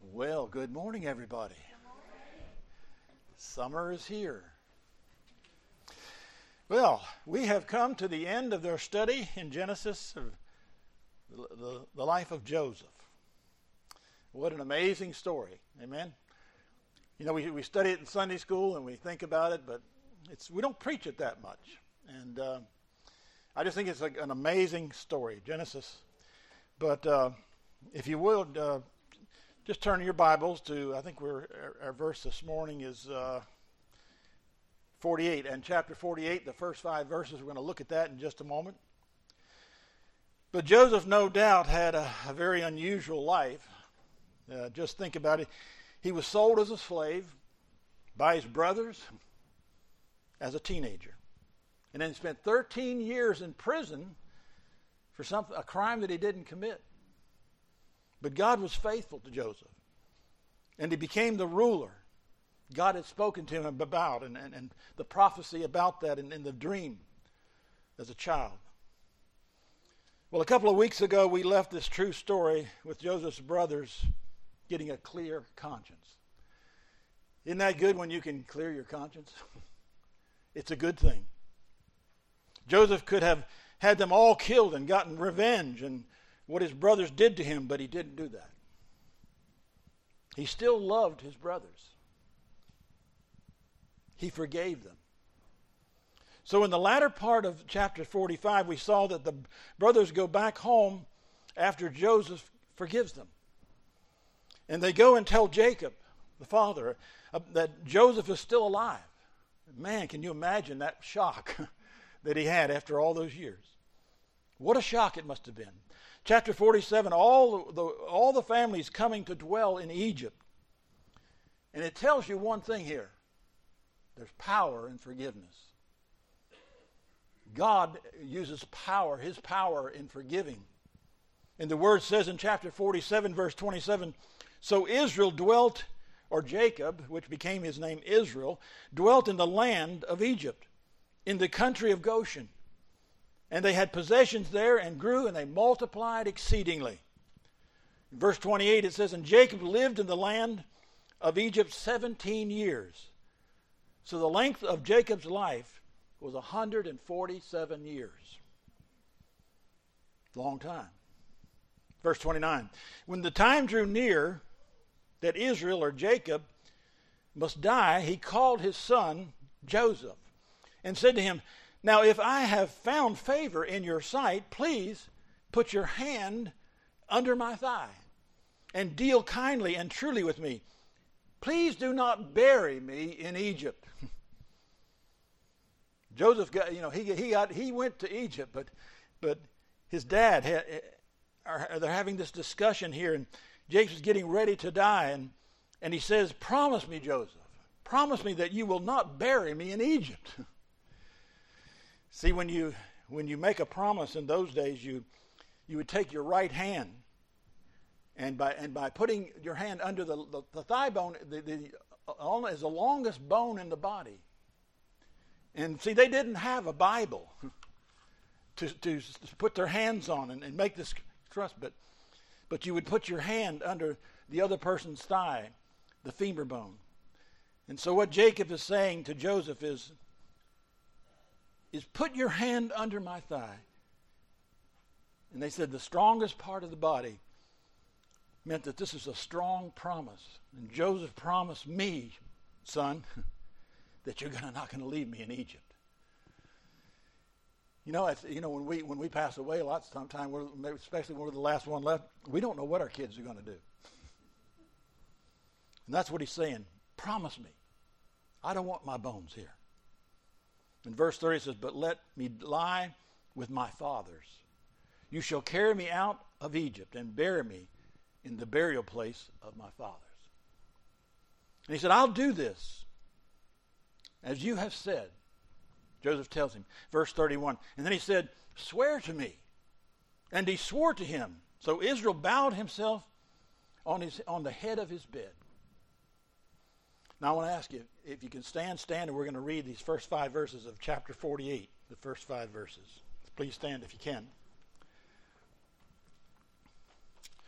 Well, good morning, everybody. Summer is here. Well, we have come to the end of their study in Genesis of the life of Joseph. What an amazing story. Amen. You know, we study it in Sunday school and we think about it, but we don't preach it that much. And I just think it's an amazing story, Genesis. But if you would, just turn your Bibles to, I think our verse this morning is 48. And chapter 48, the first 5 verses, we're going to look at that in just a moment. But Joseph, no doubt, had a very unusual life. Just think about it. He was sold as a slave by his brothers as a teenager. And then spent 13 years in prison for a crime that he didn't commit. But God was faithful to Joseph. And he became the ruler God had spoken to him about, and the prophecy about that in the dream as a child. Well, a couple of weeks ago, we left this true story with Joseph's brothers getting a clear conscience. Isn't that good when you can clear your conscience? It's a good thing. Joseph could have had them all killed and gotten revenge and what his brothers did to him, but he didn't do that. He still loved his brothers. He forgave them. So in the latter part of chapter 45, we saw that the brothers go back home after Joseph forgives them. And they go and tell Jacob, the father, that Joseph is still alive. Man, can you imagine that shock that he had after all those years? What a shock it must have been. Chapter 47, all the families coming to dwell in Egypt. And it tells you one thing here. There's power in forgiveness. God uses power, his power in forgiving. And the word says in chapter 47, verse 27, so Israel dwelt, or Jacob, which became his name Israel, dwelt in the land of Egypt, in the country of Goshen. And they had possessions there and grew, and they multiplied exceedingly. In verse 28 it says, and Jacob lived in the land of Egypt 17 years. So the length of Jacob's life was 147 years. Long time. Verse 29. When the time drew near that Israel, or Jacob, must die, he called his son Joseph and said to him, now if I have found favor in your sight, please put your hand under my thigh and deal kindly and truly with me. Please do not bury me in Egypt. Joseph got, he went to Egypt, but his dad they're having this discussion here, and Jacob's getting ready to die, and he says, promise me, Joseph, promise me that you will not bury me in Egypt. See, when you make a promise in those days, you would take your right hand, and by putting your hand under the thigh bone, is the longest bone in the body. And see, they didn't have a Bible to put their hands on and make this trust, but you would put your hand under the other person's thigh, the femur bone. And so what Jacob is saying to Joseph is put your hand under my thigh. And they said the strongest part of the body meant that this is a strong promise. And Joseph promised me, son, that you're not going to leave me in Egypt. When we pass away, lots of time, especially when we're the last one left, we don't know what our kids are going to do. And that's what he's saying. Promise me. I don't want my bones here. In verse 30 it says, but let me lie with my fathers. You shall carry me out of Egypt and bury me in the burial place of my fathers. And he said, I'll do this as you have said. Joseph tells him, verse 31. And then he said, swear to me. And he swore to him. So Israel bowed himself on the head of his bed. Now I want to ask you, if you can stand, and we're going to read these first 5 verses of chapter 48, the first 5 verses. Please stand if you can.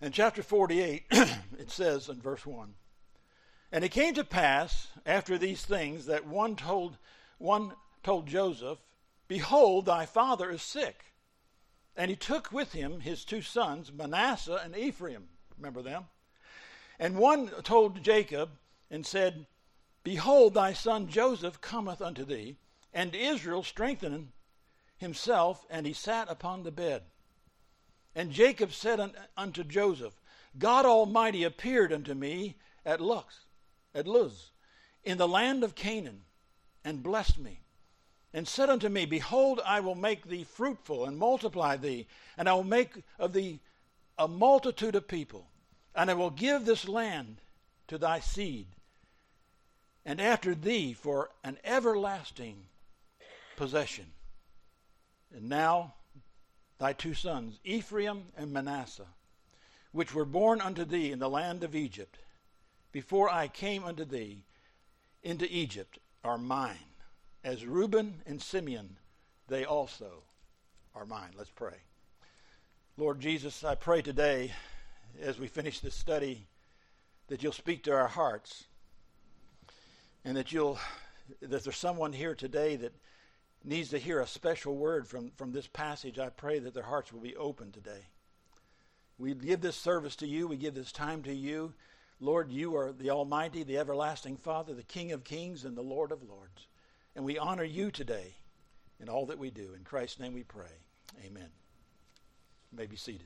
In chapter 48, it says in verse 1, "And it came to pass after these things that one told Joseph, Behold, thy father is sick. And he took with him his two sons, Manasseh and Ephraim." Remember them? "And one told Jacob and said, Behold, thy son Joseph cometh unto thee. And Israel strengthened himself, and he sat upon the bed. And Jacob said unto Joseph, God Almighty appeared unto me at Luz, in the land of Canaan, and blessed me, and said unto me, Behold, I will make thee fruitful, and multiply thee, and I will make of thee a multitude of people, and I will give this land to thy seed, and after thee for an everlasting possession. And now thy two sons, Ephraim and Manasseh, which were born unto thee in the land of Egypt, before I came unto thee into Egypt, are mine. As Reuben and Simeon, they also are mine." Let's pray. Lord Jesus, I pray today, as we finish this study, that you'll speak to our hearts, and that there's someone here today that needs to hear a special word from this passage. I pray that their hearts will be open today. We give this service to you. We give this time to you. Lord, you are the Almighty, the everlasting Father, the King of kings, and the Lord of lords. And we honor you today in all that we do. In Christ's name we pray. Amen. You may be seated.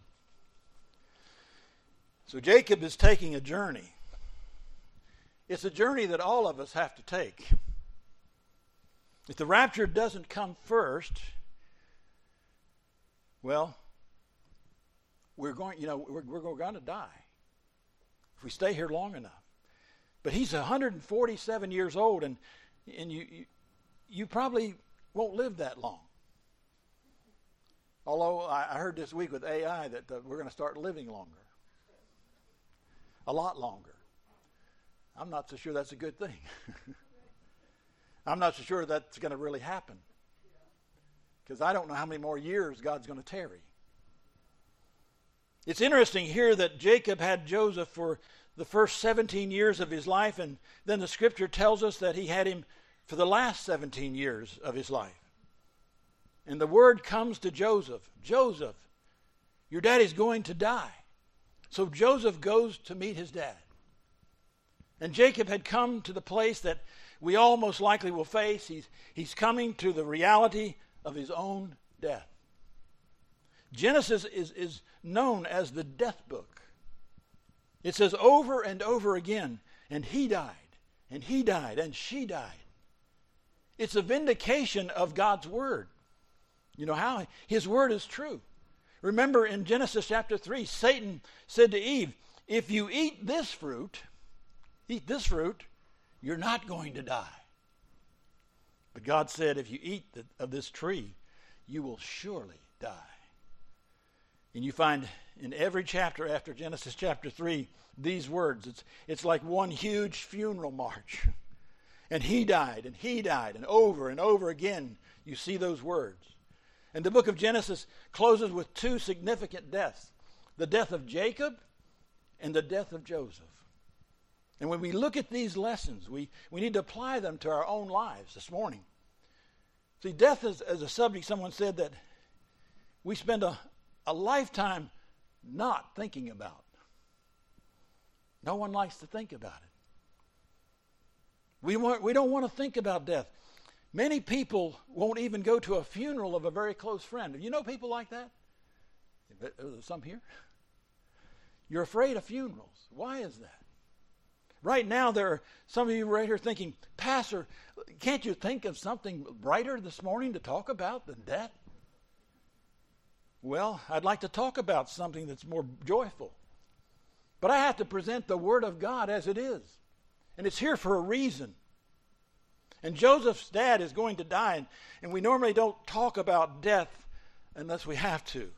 So Jacob is taking a journey. It's a journey that all of us have to take. If the rapture doesn't come first, well, we're going to die if we stay here long enough. But he's 147 years old, and you probably won't live that long. Although I heard this week with AI that we're going to start living longer. A lot longer. I'm not so sure that's a good thing. I'm not so sure that's going to really happen. Because I don't know how many more years God's going to tarry. It's interesting here that Jacob had Joseph for the first 17 years of his life, and then the scripture tells us that he had him for the last 17 years of his life. And the word comes to Joseph, Joseph, your daddy's going to die. So Joseph goes to meet his dad. And Jacob had come to the place that we all most likely will face. He's coming to the reality of his own death. Genesis is known as the death book. It says over and over again, and he died, and he died, and she died. It's a vindication of God's word. You know how? His word is true. Remember in Genesis chapter 3, Satan said to Eve, if you eat this fruit, you're not going to die. But God said, if you eat of this tree, you will surely die. And you find in every chapter after Genesis chapter 3, these words. It's like one huge funeral march. And he died, and over again, you see those words. And the book of Genesis closes with two significant deaths. The death of Jacob and the death of Joseph. And when we look at these lessons, we need to apply them to our own lives this morning. See, death is a subject, someone said that we spend a lifetime not thinking about. No one likes to think about it. We don't want to think about death. Many people won't even go to a funeral of a very close friend. You know people like that? There's some here. You're afraid of funerals. Why is that? Right now, there are some of you right here thinking, Pastor, can't you think of something brighter this morning to talk about than death? Well, I'd like to talk about something that's more joyful. But I have to present the Word of God as it is. And it's here for a reason. And Joseph's dad is going to die, and we normally don't talk about death unless we have to.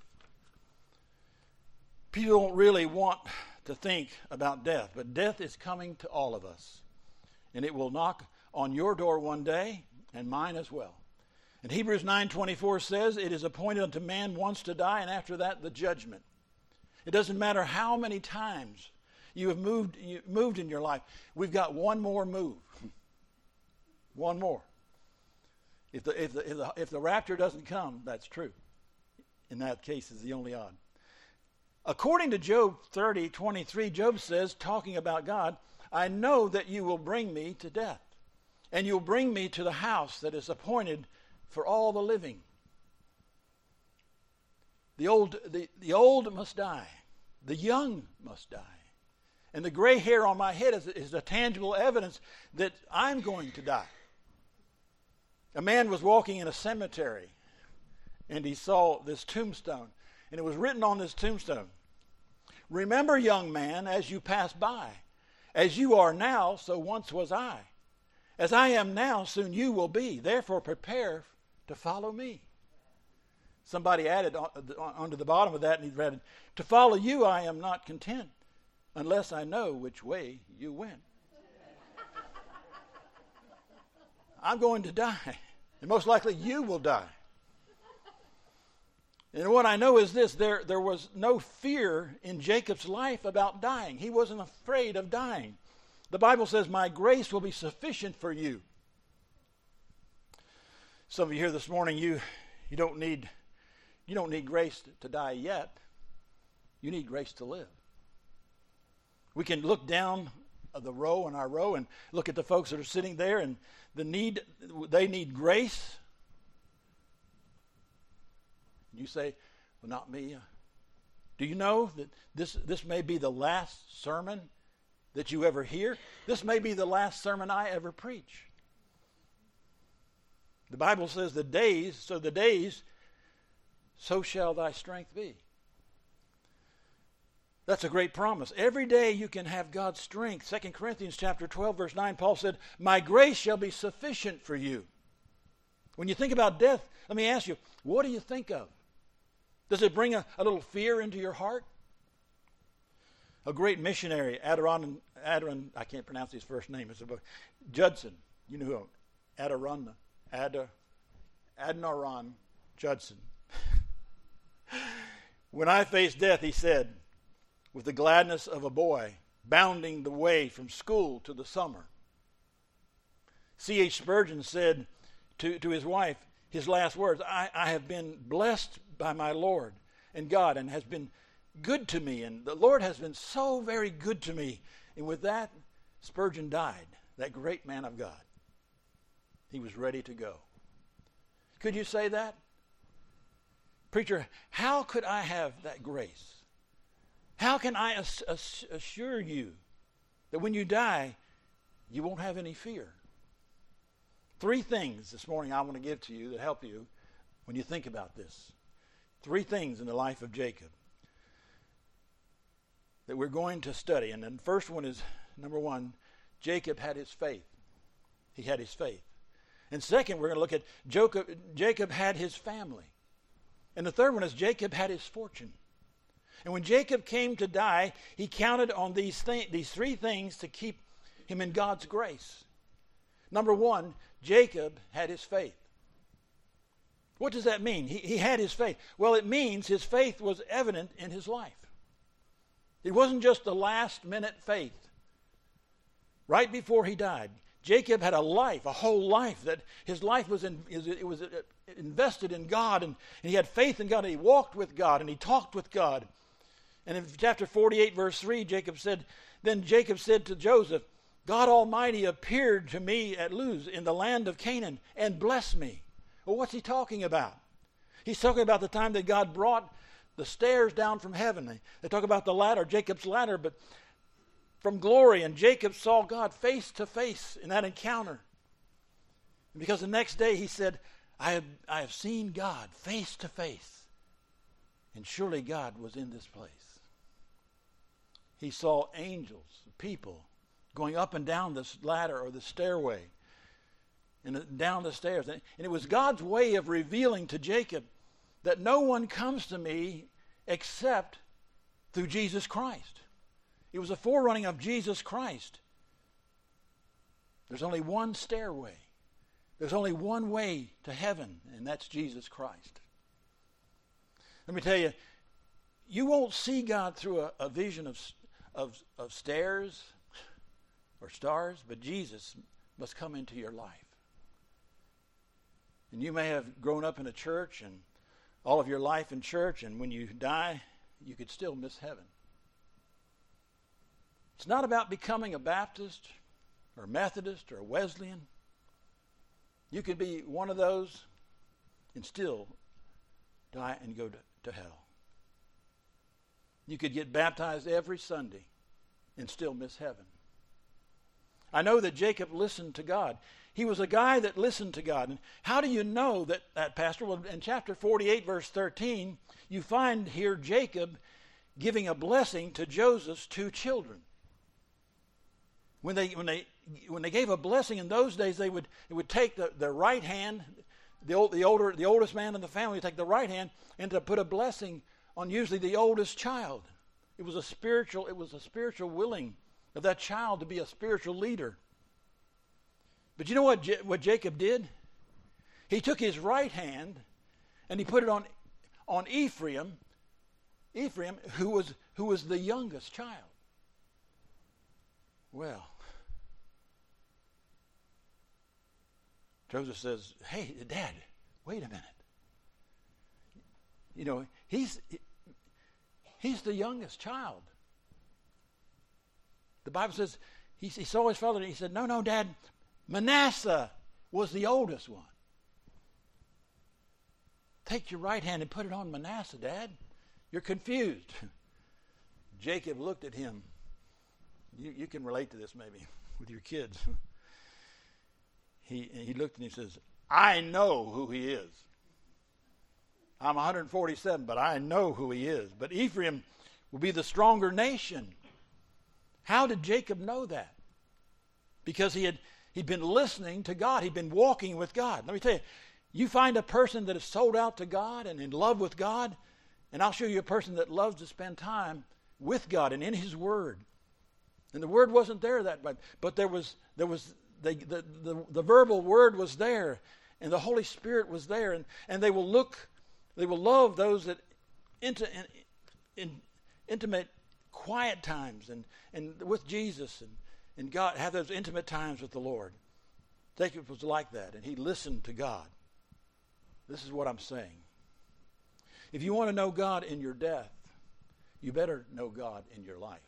People don't really want to think about death, but death is coming to all of us. And it will knock on your door one day, and mine as well. And Hebrews 9:24 says, it is appointed unto man once to die, and after that the judgment. It doesn't matter how many times you have moved in your life. We've got one more move. One more. If the rapture doesn't come, that's true. In that case, is the only odd. According to Job 30:23, Job says, talking about God, I know that you will bring me to death, and you'll bring me to the house that is appointed for all the living. The old must die. The young must die. And the gray hair on my head is a tangible evidence that I'm going to die. A man was walking in a cemetery, and he saw this tombstone. And it was written on this tombstone, remember, young man, as you pass by. As you are now, so once was I. As I am now, soon you will be. Therefore prepare to follow me. Somebody added onto the bottom of that, and he read, to follow you I am not content, unless I know which way you went. I'm going to die, and most likely you will die. And what I know is this, there was no fear in Jacob's life about dying. He wasn't afraid of dying. The Bible says, my grace will be sufficient for you. Some of you here this morning, you don't need grace to die yet. You need grace to live. We can look down the row in our row and look at the folks that are sitting there, and they need grace. You say, well, not me. Do you know that this may be the last sermon that you ever hear? This may be the last sermon I ever preach. The Bible says the days, so shall thy strength be. That's a great promise. Every day you can have God's strength. 2 Corinthians chapter 12, verse 9, Paul said, my grace shall be sufficient for you. When you think about death, let me ask you, what do you think of? Does it bring a little fear into your heart? A great missionary, I can't pronounce his first name. It's about Judson. You know who? Adoniram Judson. When I faced death, he said, with the gladness of a boy, bounding the way from school to the summer. C.H. Spurgeon said to his wife, his last words, I have been blessed by my Lord and God, and has been good to me, and the Lord has been so very good to me. And with that, Spurgeon died, that great man of God. He was ready to go. Could you say that? Preacher, how could I have that grace? How can I assure you that when you die, you won't have any fear? 3 things this morning I want to give to you that help you when you think about this. 3 things in the life of Jacob that we're going to study. And then the first one is, number 1, Jacob had his faith. He had his faith. And second, we're going to look at Jacob had his family. And the third one is Jacob had his fortune. And when Jacob came to die, he counted on these 3 things to keep him in God's grace. Number 1, Jacob had his faith. What does that mean? He had his faith. Well, it means his faith was evident in his life. It wasn't just a last-minute faith. Right before he died, Jacob had a life, a whole life, that his life was invested in God, and he had faith in God, and he walked with God, and he talked with God. And in chapter 48, verse 3, then Jacob said to Joseph, God Almighty appeared to me at Luz in the land of Canaan and blessed me. Well, what's he talking about? He's talking about the time that God brought the stairs down from heaven. They talk about the ladder, Jacob's ladder, but from glory. And Jacob saw God face to face in that encounter. And because the next day he said, I have seen God face to face. And surely God was in this place. He saw angels, people, going up and down this ladder or the stairway. And down the stairs. And it was God's way of revealing to Jacob that no one comes to me except through Jesus Christ. It was a forerunning of Jesus Christ. There's only one stairway. There's only one way to heaven, and that's Jesus Christ. Let me tell you, You won't see God through a vision of stairs or stars, but Jesus must come into your life. And you may have grown up in a church and all of your life in church, and when you die, you could still miss heaven. It's not about becoming a Baptist or a Methodist or a Wesleyan. You could be one of those and still die and go to hell. You could get baptized every Sunday and still miss heaven. I know that Jacob listened to God. He was a guy that listened to God. And how do you know that, Pastor? Well, in chapter 48, verse 13, you find here Jacob giving a blessing to Joseph's 2 children. When they gave a blessing in those days, it would take the right hand, the oldest man in the family would take the right hand and to put a blessing on usually the oldest child. It was a spiritual willing of that child to be a spiritual leader. But you know what Jacob did? He took his right hand and he put it on Ephraim, who was the youngest child. Well, Joseph says, "Hey, Dad, wait a minute. You know, he's the youngest child." The Bible says he saw his father and he said, No, Dad, Manasseh was the oldest one. Take your right hand and put it on Manasseh, Dad. You're confused. Jacob looked at him. You can relate to this maybe with your kids. He looked and he says, I know who he is. I'm 147, but I know who he is. But Ephraim will be the stronger nation. How did Jacob know that? Because he'd been listening to God. He'd been walking with God. Let me tell you, you find a person that is sold out to God and in love with God, and I'll show you a person that loves to spend time with God and in His Word. And the Word wasn't there that much, but there was the verbal Word was there, and the Holy Spirit was there, and they will love those that intimate quiet times and with Jesus and God, have those intimate times with the Lord. Jacob was like that, and he listened to God. This is what I'm saying. If you want to know God in your death, you better know God in your life.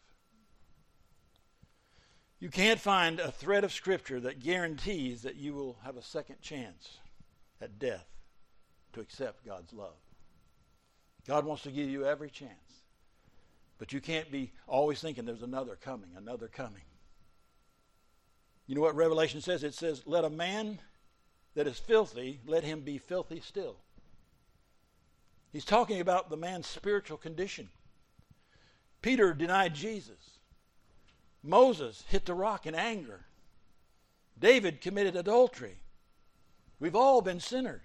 You can't find a thread of Scripture that guarantees that you will have a second chance at death to accept God's love. God wants to give you every chance. But you can't be always thinking there's another coming. You know what Revelation says? It says, let a man that is filthy, let him be filthy still. He's talking about the man's spiritual condition. Peter denied Jesus. Moses hit the rock in anger. David committed adultery. We've all been sinners.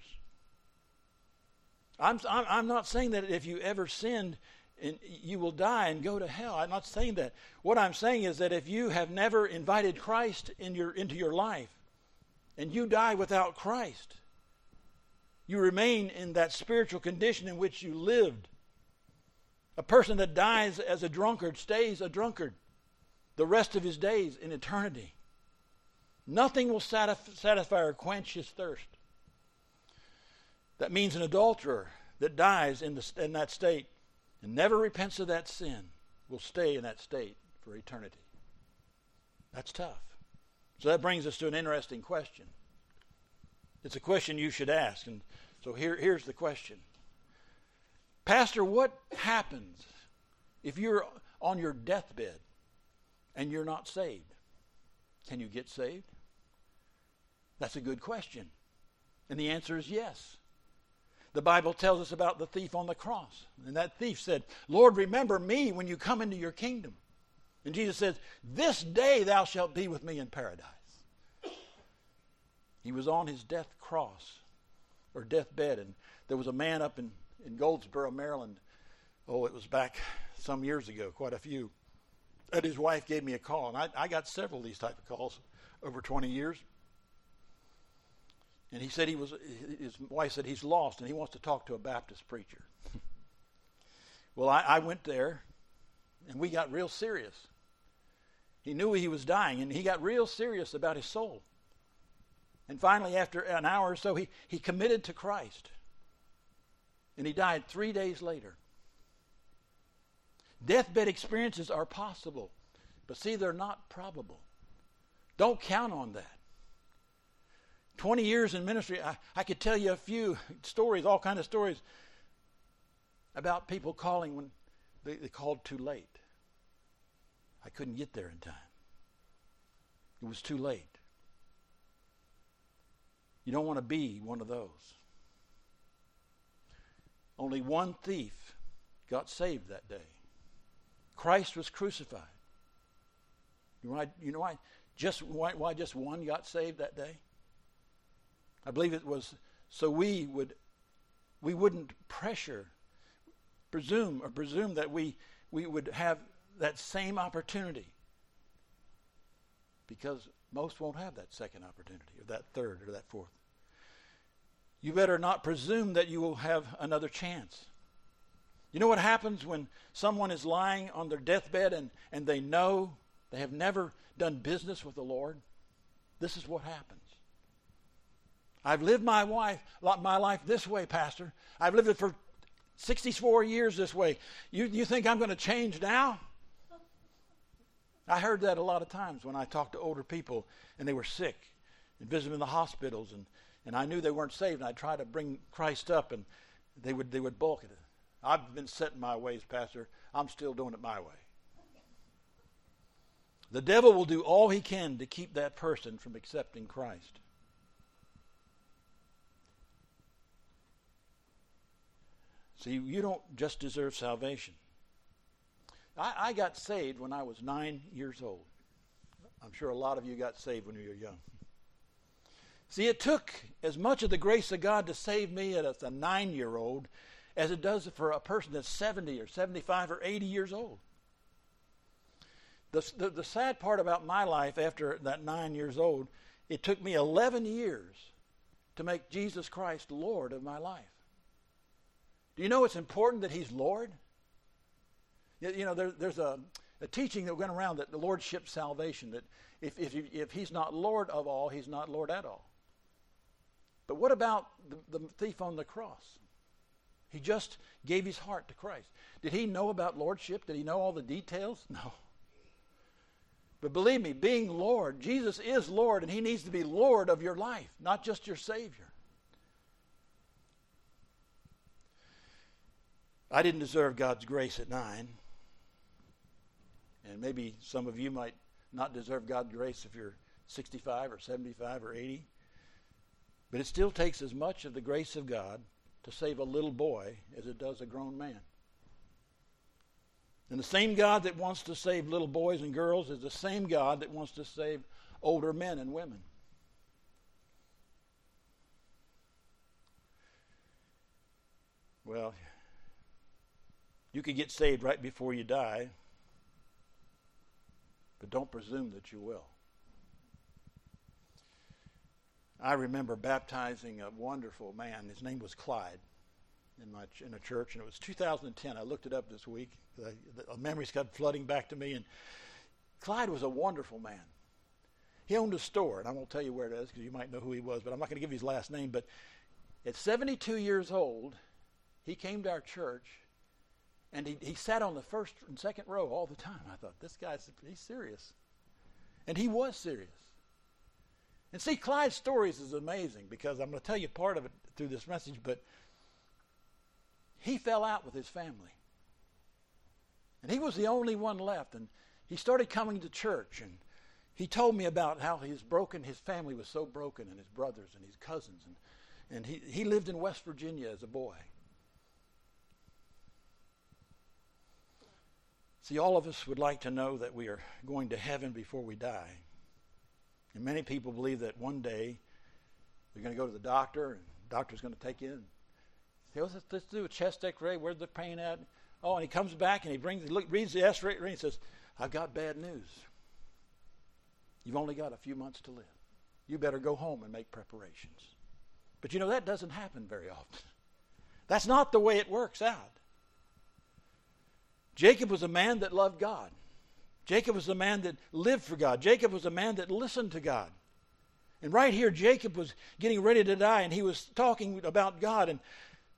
I'm not saying that if you ever sinned, you will die and go to hell. I'm not saying that. What I'm saying is that if you have never invited Christ into your life, and you die without Christ, you remain in that spiritual condition in which you lived. A person that dies as a drunkard stays a drunkard the rest of his days in eternity. Nothing will satisfy or quench his thirst. That means an adulterer that dies in that state and never repents of that sin will stay in that state for eternity. That's tough. So that brings us to an interesting question. It's a question you should ask. And so here's the question. Pastor, what happens if you're on your deathbed and you're not saved? Can you get saved? That's a good question. And the answer is yes. The Bible tells us about the thief on the cross. And that thief said, Lord, remember me when you come into your kingdom. And Jesus says, this day thou shalt be with me in paradise. He was on his death cross or deathbed, and there was a man up in Goldsboro, Maryland. Oh, it was back some years ago, quite a few. And his wife gave me a call, and I got several of these type of calls over 20 years. And he said his wife said he's lost, and he wants to talk to a Baptist preacher. Well, I went there, and we got real serious. He knew he was dying, and he got real serious about his soul. And finally, after an hour or so, he committed to Christ. And he died 3 days later. Deathbed experiences are possible, but see, they're not probable. Don't count on that. 20 years in ministry, I could tell you a few stories, all kinds of stories, about people calling when they called too late. I couldn't get there in time. It was too late. You don't want to be one of those. Only one thief got saved that day. Christ was crucified. You know why just one got saved that day? I believe it was so we wouldn't presume that we would have that same opportunity, because most won't have that second opportunity, or that third, or that fourth. You better not presume that you will have another chance. You know what happens when someone is lying on their deathbed and they know they have never done business with the Lord? This is what happens. I've lived my life this way, Pastor. I've lived it for 64 years this way. You think I'm going to change now? I heard that a lot of times when I talked to older people and they were sick and visit them in the hospitals, and I knew they weren't saved, and I'd try to bring Christ up, and they would balk at it. I've been set in my ways, Pastor. I'm still doing it my way. The devil will do all he can to keep that person from accepting Christ. See, you don't just deserve salvation. I got saved when I was 9 years old. I'm sure a lot of you got saved when you were young. See, it took as much of the grace of God to save me as a 9-year-old as it does for a person that's 70 or 75 or 80 years old. The sad part about my life after that 9 years old, it took me 11 years to make Jesus Christ Lord of my life. Do you know it's important that He's Lord? You know, there's a teaching that went around that the Lordship salvation, that if He's not Lord of all, He's not Lord at all. But what about the thief on the cross? He just gave his heart to Christ. Did he know about Lordship? Did he know all the details? No. But believe me, being Lord, Jesus is Lord, and He needs to be Lord of your life, not just your Savior. I didn't deserve God's grace at 9. And maybe some of you might not deserve God's grace if you're 65 or 75 or 80. But it still takes as much of the grace of God to save a little boy as it does a grown man. And the same God that wants to save little boys and girls is the same God that wants to save older men and women. Well, you could get saved right before you die, but don't presume that you will. I remember baptizing a wonderful man. His name was Clyde in a church, and it was 2010. I looked it up this week. The memories kept flooding back to me, and Clyde was a wonderful man. He owned a store, and I won't tell you where it is because you might know who he was, but I'm not going to give you his last name. But at 72 years old, he came to our church, and he sat on the first and second row all the time. I thought, he's serious. And he was serious. And see, Clyde's stories is amazing because I'm going to tell you part of it through this message, but he fell out with his family. And he was the only one left. And he started coming to church, and he told me about how his family was so broken, and his brothers and his cousins. And he lived in West Virginia as a boy. See, all of us would like to know that we are going to heaven before we die. And many people believe that one day they're going to go to the doctor, and the doctor's going to take you in. Say, let's do a chest x-ray. Where's the pain at? Oh, and he comes back and he reads the x-ray and he says, I've got bad news. You've only got a few months to live. You better go home and make preparations. But you know, that doesn't happen very often. That's not the way it works out. Jacob was a man that loved God. Jacob was a man that lived for God. Jacob was a man that listened to God. And right here, Jacob was getting ready to die, and he was talking about God. And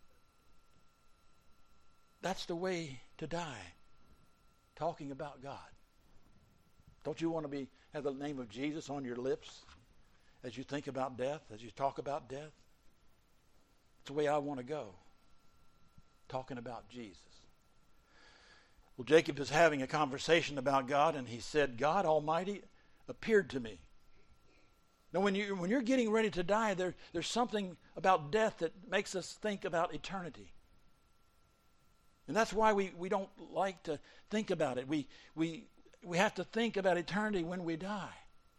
that's the way to die, talking about God. Don't you want to have the name of Jesus on your lips as you think about death, as you talk about death? It's the way I want to go, talking about Jesus. Well, Jacob is having a conversation about God, and he said, God Almighty appeared to me. Now, when you're getting ready to die, there's something about death that makes us think about eternity. And that's why we don't like to think about it. We have to think about eternity when we die.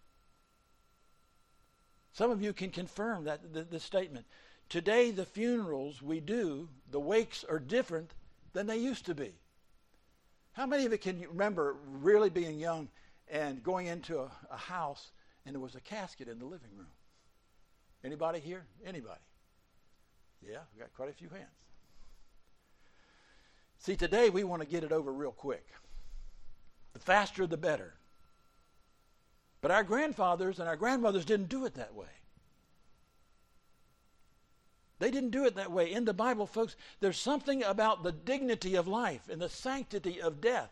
Some of you can confirm that the statement. Today, the funerals we do, the wakes are different than they used to be. How many of you can remember really being young and going into a house and there was a casket in the living room? Anybody here? Anybody? Yeah, we got quite a few hands. See, today we want to get it over real quick. The faster, the better. But our grandfathers and our grandmothers didn't do it that way. They didn't do it that way. In the Bible, folks, there's something about the dignity of life and the sanctity of death.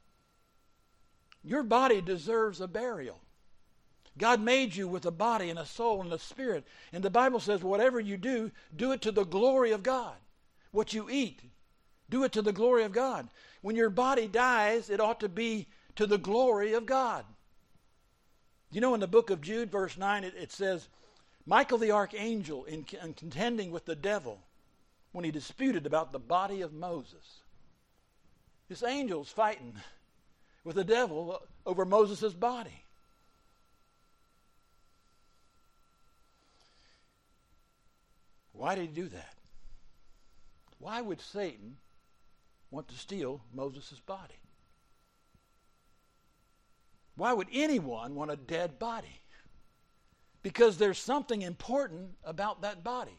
Your body deserves a burial. God made you with a body and a soul and a spirit. And the Bible says whatever you do, do it to the glory of God. What you eat, do it to the glory of God. When your body dies, it ought to be to the glory of God. You know, in the book of Jude, verse 9, it says, Michael the archangel, in contending with the devil, when he disputed about the body of Moses. This angel's fighting with the devil over Moses' body. Why did he do that? Why would Satan want to steal Moses' body? Why would anyone want a dead body? Because there's something important about that body.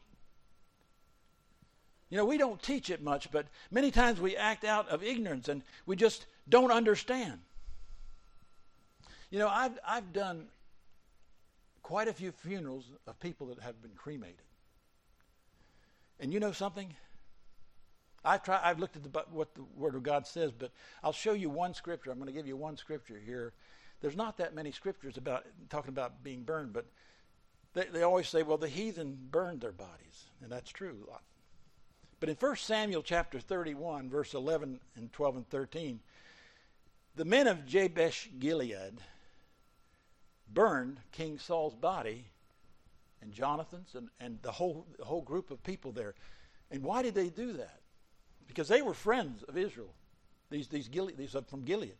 You know, we don't teach it much, but many times we act out of ignorance and we just don't understand. You know, I've done quite a few funerals of people that have been cremated. And you know something? I've looked at what the Word of God says, but I'll show you one scripture. I'm going to give you one scripture here. There's not that many scriptures about talking about being burned, but they always say, well, the heathen burned their bodies, and that's true. But in 1 Samuel chapter 31, verse 11 and 12 and 13, the men of Jabesh Gilead burned King Saul's body and Jonathan's and the whole group of people there. And why did they do that? Because they were friends of Israel. These are from Gilead.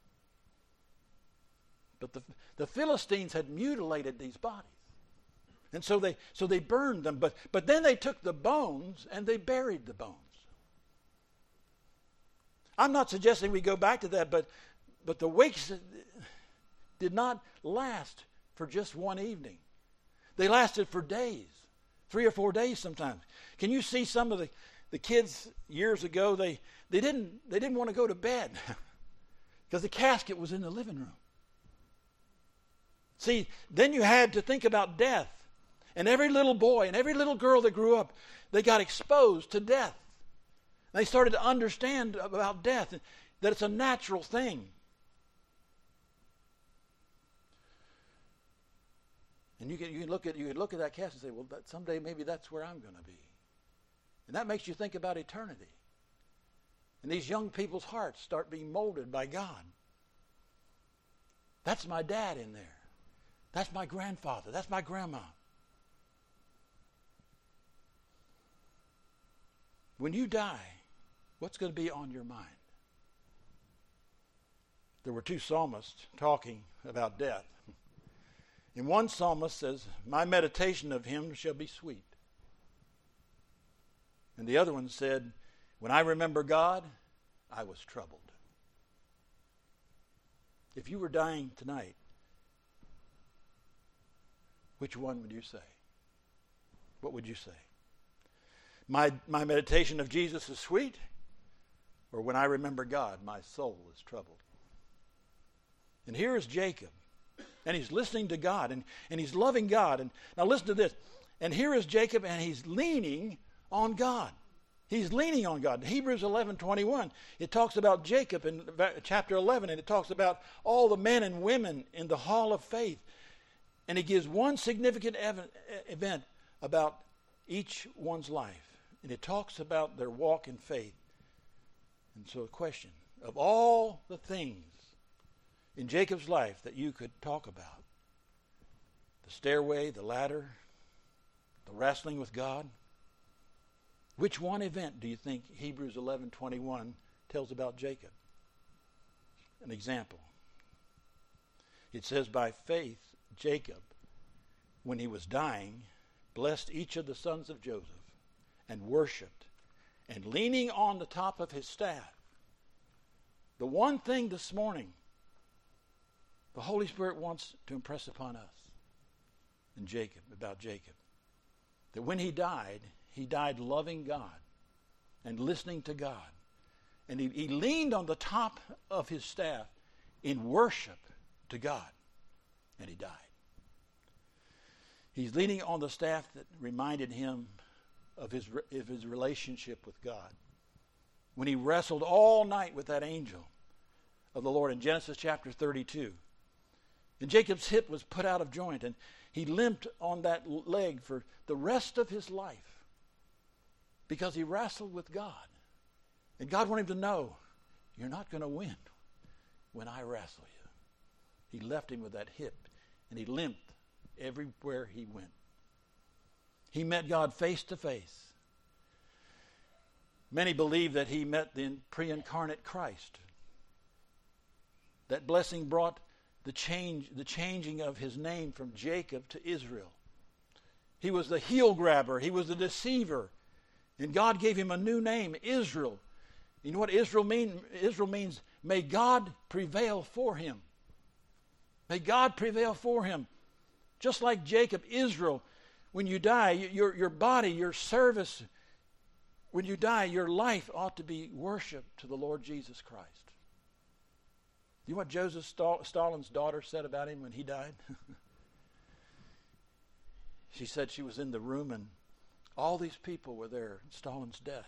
But the Philistines had mutilated these bodies. And so they burned them, but then they took the bones and they buried the bones. I'm not suggesting we go back to that, but the wakes did not last for just one evening. They lasted for days, 3 or 4 days sometimes. Can you see some of the kids years ago? They didn't want to go to bed because the casket was in the living room. See, then you had to think about death. And every little boy and every little girl that grew up, they got exposed to death. They started to understand about death, that it's a natural thing. And you can look at that casket and say, well, someday maybe that's where I'm going to be. And that makes you think about eternity. And these young people's hearts start being molded by God. That's my dad in there. That's my grandfather. That's my grandma. When you die, what's going to be on your mind? There were 2 psalmists talking about death. And one psalmist says, my meditation of him shall be sweet. And the other one said, when I remember God, I was troubled. If you were dying tonight, which one would you say? What would you say? My meditation of Jesus is sweet, or when I remember God, my soul is troubled. And here is Jacob, and he's listening to God, and he's loving God. And now listen to this. And here is Jacob, and he's leaning on God. He's leaning on God. In Hebrews 11:21, it talks about Jacob in chapter 11, and it talks about all the men and women in the hall of faith. And it gives one significant event about each one's life. And it talks about their walk in faith. And so a question, of all the things in Jacob's life that you could talk about, the stairway, the ladder, the wrestling with God, which one event do you think Hebrews 11:21 tells about Jacob? An example. It says, by faith, Jacob, when he was dying, blessed each of the sons of Joseph and worshipped, and leaning on the top of his staff. The one thing this morning the Holy Spirit wants to impress upon us and Jacob, about Jacob, that when he died loving God and listening to God. And he leaned on the top of his staff in worship to God, and he died. He's leaning on the staff that reminded him of his relationship with God. When he wrestled all night with that angel of the Lord in Genesis chapter 32. And Jacob's hip was put out of joint, and he limped on that leg for the rest of his life because he wrestled with God. And God wanted him to know, you're not going to win when I wrestle you. He left him with that hip, and he limped everywhere he went. He met God face to face. Many believe that he met the pre-incarnate Christ. That blessing brought the changing of his name from Jacob to Israel. He was the heel grabber. He was the deceiver. And God gave him a new name, Israel. You know what Israel means? Israel means, may God prevail for him. May God prevail for him. Just like Jacob, Israel, when you die, your body, your service, when you die, your life ought to be worship to the Lord Jesus Christ. You know what Joseph Stalin's daughter said about him when he died? She said she was in the room and all these people were there at Stalin's death.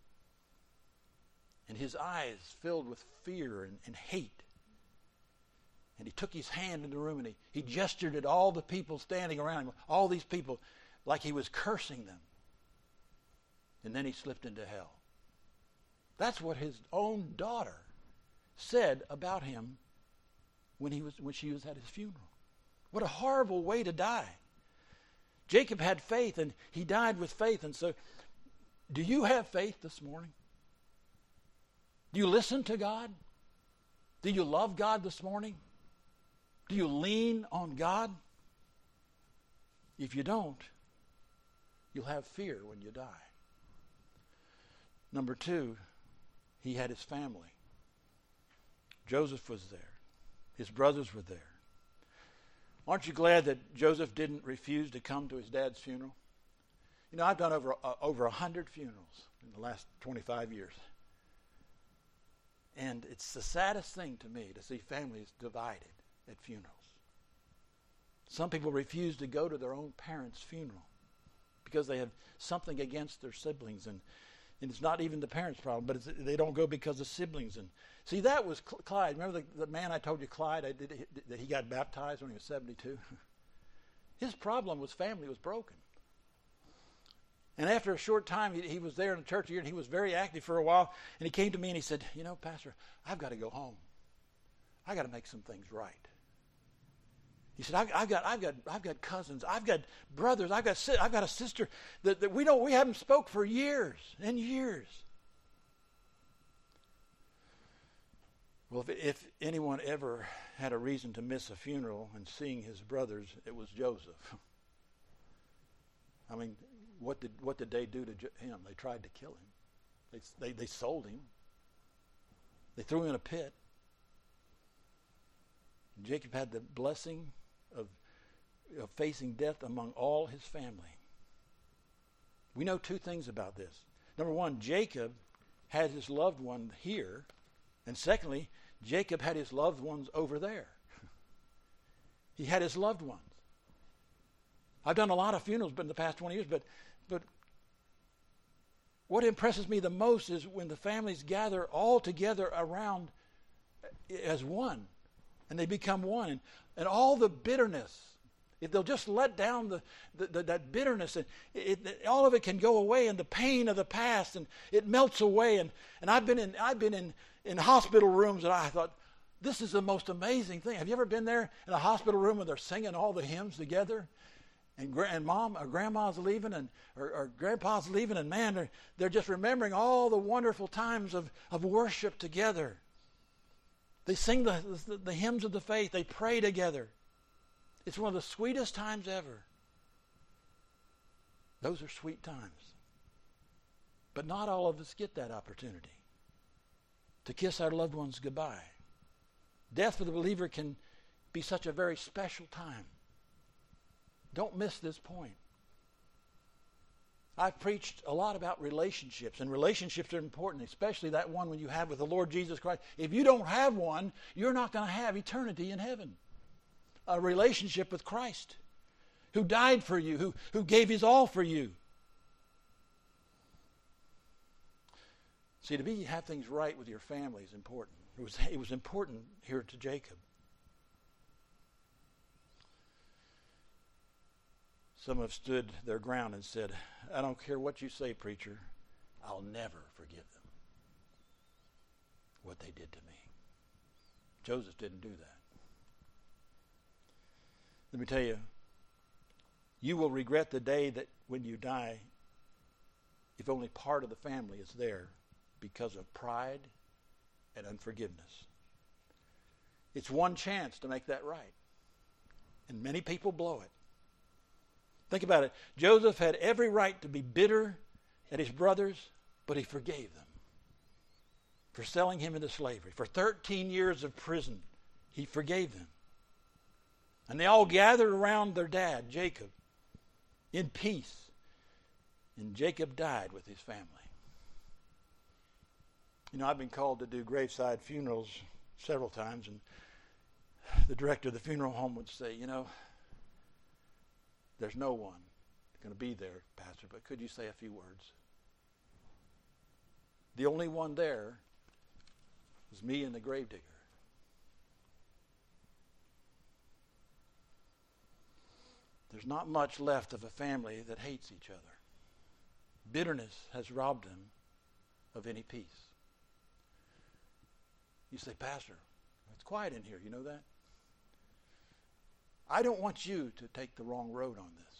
And his eyes filled with fear and hate. And he took his hand in the room and he gestured at all the people standing around him, all these people, like he was cursing them. And then he slipped into hell. That's what his own daughter said about him when she was at his funeral. What a horrible way to die. Jacob had faith, and he died with faith. And so, do you have faith this morning? Do you listen to God? Do you love God this morning? Do you lean on God? If you don't, you'll have fear when you die. Number two, he had his family. Joseph was there. His brothers were there. Aren't you glad that Joseph didn't refuse to come to his dad's funeral? You know, I've done over 100 funerals in the last 25 years. And it's the saddest thing to me to see families divided at funerals. Some people refuse to go to their own parents' funeral because they have something against their siblings. And it's not even the parents' problem, but they don't go because of siblings. And see, that was Clyde. Remember the man I told you, Clyde, that he got baptized when he was 72? His problem was family was broken. And after a short time, he was there in the church here, and he was very active for a while. And he came to me and he said, you know, Pastor, I've got to go home. I got to make some things right. He said, I've got cousins, I've got brothers, I've got a sister that we haven't spoke for years and years. Well, if anyone ever had a reason to miss a funeral and seeing his brothers, it was Joseph. I mean, what did they do to him? They tried to kill him. They sold him. They threw him in a pit. Jacob had the blessing of facing death among all his family. We know two things about this. Number one, Jacob had his loved one here, and secondly, Jacob had his loved ones over there. He had his loved ones. I've done a lot of funerals in the past 20 years, but what impresses me the most is when the families gather all together around as one, and they become one, and all the bitterness, if they'll just let down that bitterness, and all of it can go away, and the pain of the past, and it melts away. And I've been in hospital rooms, and I thought, this is the most amazing thing. Have you ever been there in a hospital room where they're singing all the hymns together? And mom or grandma's leaving, or grandpa's leaving, and man, they're just remembering all the wonderful times of worship together. They sing the hymns of the faith. They pray together. It's one of the sweetest times ever. Those are sweet times. But not all of us get that opportunity to kiss our loved ones goodbye. Death for the believer can be such a very special time. Don't miss this point. I've preached a lot about relationships, and relationships are important, especially that one when you have with the Lord Jesus Christ. If you don't have one, you're not going to have eternity in heaven. A relationship with Christ, who died for you, who gave his all for you. See, to have things right with your family is important. It was important here to Jacob. Some have stood their ground and said, I don't care what you say, preacher, I'll never forgive them what they did to me. Joseph didn't do that. Let me tell you, you will regret the day that when you die, if only part of the family is there because of pride and unforgiveness. It's one chance to make that right. And many people blow it. Think about it. Joseph had every right to be bitter at his brothers, but he forgave them for selling him into slavery. For 13 years of prison, he forgave them. And they all gathered around their dad, Jacob, in peace. And Jacob died with his family. You know, I've been called to do graveside funerals several times, and the director of the funeral home would say, you know, there's no one going to be there, Pastor, but could you say a few words? The only one there was me and the gravedigger. There's not much left of a family that hates each other. Bitterness has robbed them of any peace. You say, Pastor, it's quiet in here. You know that? I don't want you to take the wrong road on this.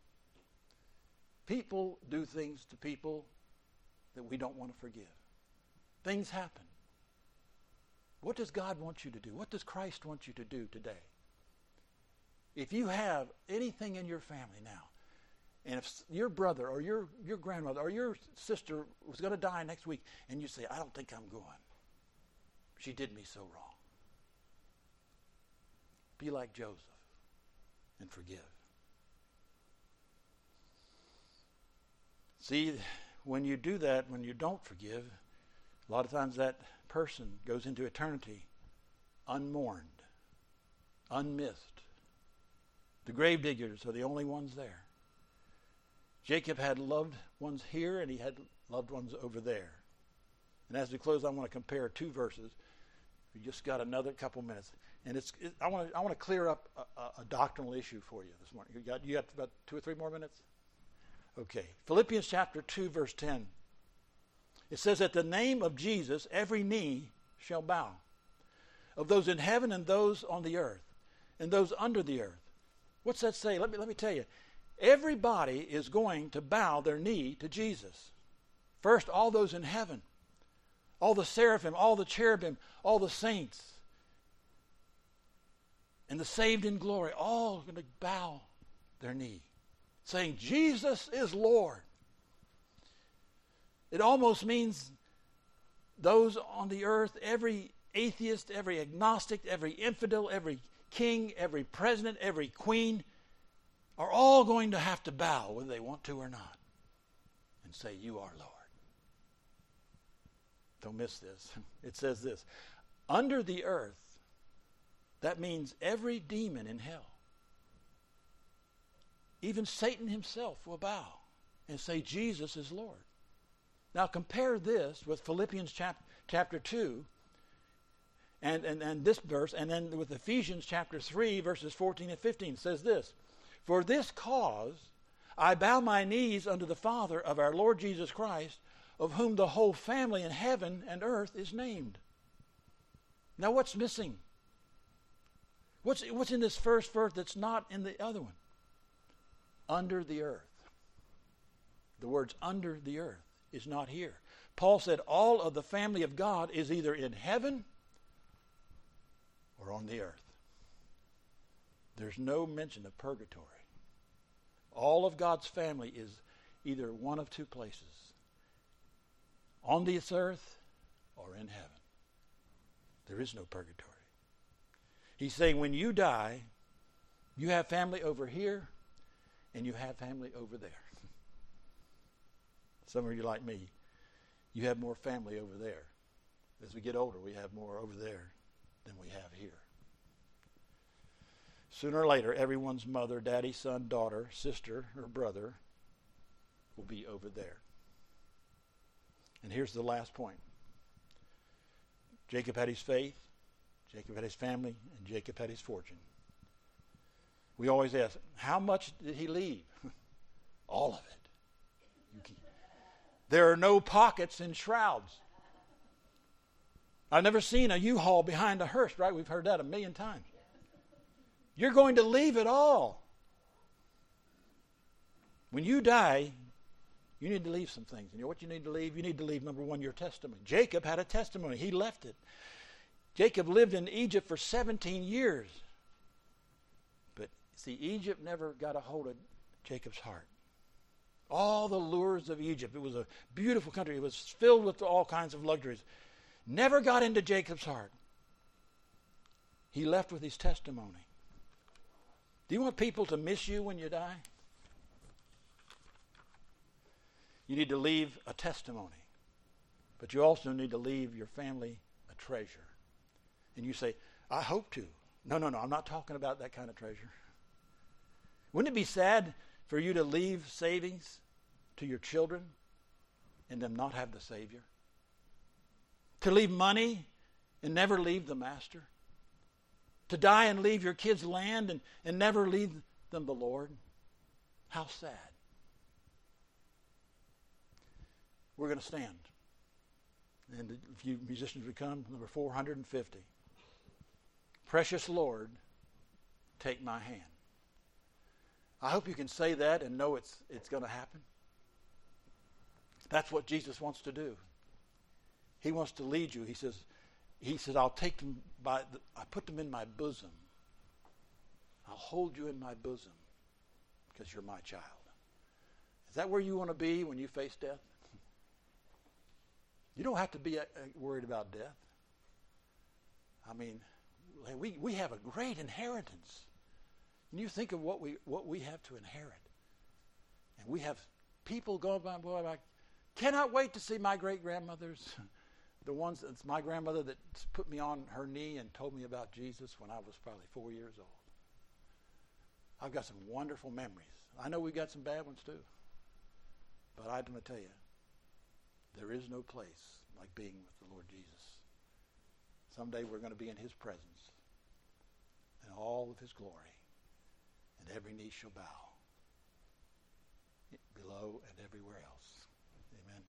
People do things to people that we don't want to forgive. Things happen. What does God want you to do? What does Christ want you to do today? If you have anything in your family now, and if your brother or your grandmother or your sister was going to die next week, and you say, I don't think I'm going. She did me so wrong. Be like Joseph and forgive. See, when you do that, when you don't forgive, a lot of times that person goes into eternity unmourned, unmissed. The gravediggers are the only ones there. Jacob had loved ones here, and he had loved ones over there. And as we close, I want to compare two verses. We just got another couple minutes, and I want to clear up a doctrinal issue for you this morning. You got about 2 or 3 more minutes? Okay. Philippians chapter 2, verse 10. It says, at the name of Jesus, every knee shall bow, of those in heaven and those on the earth, and those under the earth. What's that say? Let me tell you. Everybody is going to bow their knee to Jesus. First, all those in heaven, all the seraphim, all the cherubim, all the saints, and the saved in glory, all going to bow their knee, saying, Jesus is Lord. It almost means those on the earth, every atheist, every agnostic, every infidel, every king, every president, every queen, are all going to have to bow whether they want to or not and say, you are Lord. Don't miss this. It says this. Under the earth, that means every demon in hell. Even Satan himself will bow and say Jesus is Lord. Now compare this with Philippians chapter 2 and this verse, and then with Ephesians chapter 3, verses 14 and 15. It says this, for this cause I bow my knees unto the Father of our Lord Jesus Christ, of whom the whole family in heaven and earth is named. Now what's missing? What's in this first verse that's not in the other one? Under the earth. The words under the earth is not here. Paul said all of the family of God is either in heaven or on the earth. There's no mention of purgatory. All of God's family is either one of two places. On this earth or in heaven. There is no purgatory. He's saying when you die, you have family over here and you have family over there. Some of you like me, you have more family over there. As we get older, we have more over there than we have here. Sooner or later, everyone's mother, daddy, son, daughter, sister, or brother will be over there. And here's the last point. Jacob had his faith, Jacob had his family, and Jacob had his fortune. We always ask, how much did he leave? All of it. There are no pockets in shrouds. I've never seen a U-Haul behind a hearse, right? We've heard that a million times. You're going to leave it all. When you die, you need to leave some things. You know what you need to leave? You need to leave, number one, your testimony. Jacob had a testimony. He left it. Jacob lived in Egypt for 17 years. But see, Egypt never got a hold of Jacob's heart. All the lures of Egypt. It was a beautiful country. It was filled with all kinds of luxuries. Never got into Jacob's heart. He left with his testimony. Do you want people to miss you when you die? You need to leave a testimony. But you also need to leave your family a treasure. And you say, I hope to. No, I'm not talking about that kind of treasure. Wouldn't it be sad for you to leave savings to your children and them not have the Savior? To leave money and never leave the Master? To die and leave your kids' land and never leave them the Lord? How sad. We're going to stand. And a few musicians would come, number 450. Precious Lord, take my hand. I hope you can say that and know it's going to happen. That's what Jesus wants to do. He wants to lead you. He says, I'll take them I put them in my bosom. I'll hold you in my bosom because you're my child. Is that where you want to be when you face death? You don't have to be worried about death. I mean, we have a great inheritance. And you think of what we have to inherit. And we have people going by, boy, I cannot wait to see my great-grandmothers. The ones, it's my grandmother that put me on her knee and told me about Jesus when I was probably 4 years old. I've got some wonderful memories. I know we've got some bad ones too. But I'm going to tell you, there is no place like being with the Lord Jesus. Someday we're going to be in his presence in all of his glory, and every knee shall bow below and everywhere else. Amen.